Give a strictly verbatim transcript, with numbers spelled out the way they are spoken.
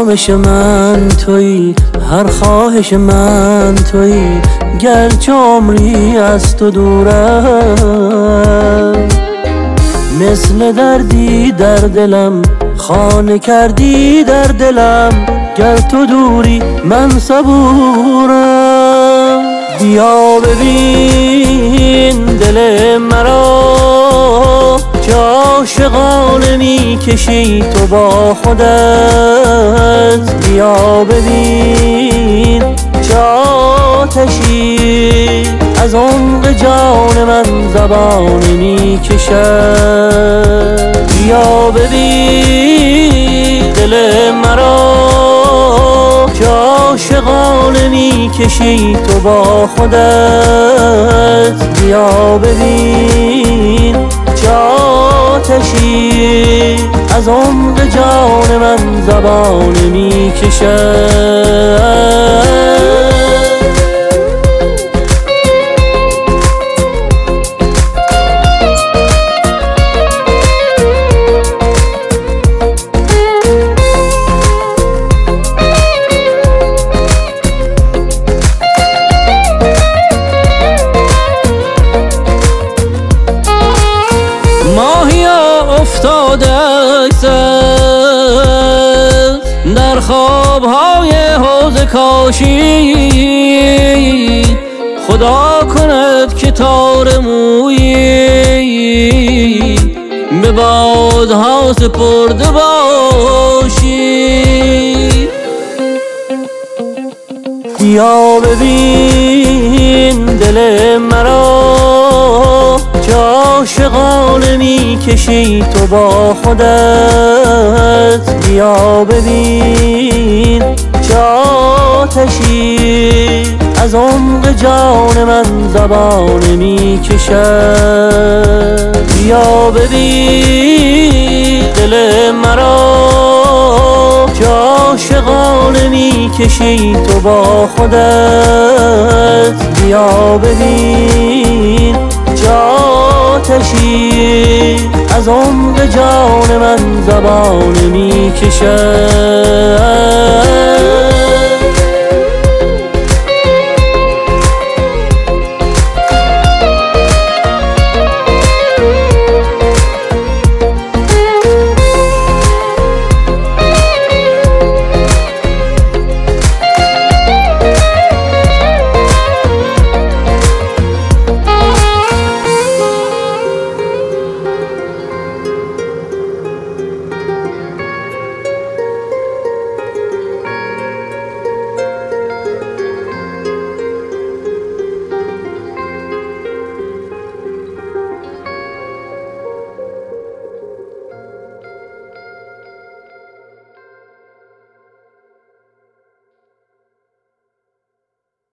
خواهش من تویی، هر خواهش من تویی، گرچه عمری از تو دورم. مثل دردی در دلم خانه کردی در دلم، گر تو دوری من صبورم. بیا ببین دل مرا که عاشقانه میکشی تو با خودت. بیا ببین چه آتشی از عمق جان من زبانه میکشد. بیا ببین دل مرا که عاشقانه میکشی تو با خودت. بیا ببین چه آتشی از عمق جان من زبانه میکشد. افتاده است در خوابهای حوض کاشی، خدا کند که تار مویی به بادها سپرده باشی. بیا ببین دل مرا که عاشقانه میکشی تو با خودت. بیا ببین چه آتشی از عمق جان من زبانه میکشد. بیا ببین دل مرا که عاشقانه میکشی تو با خودت. بیا ببین چه آتشی از عمق جان من زبانه میکشد.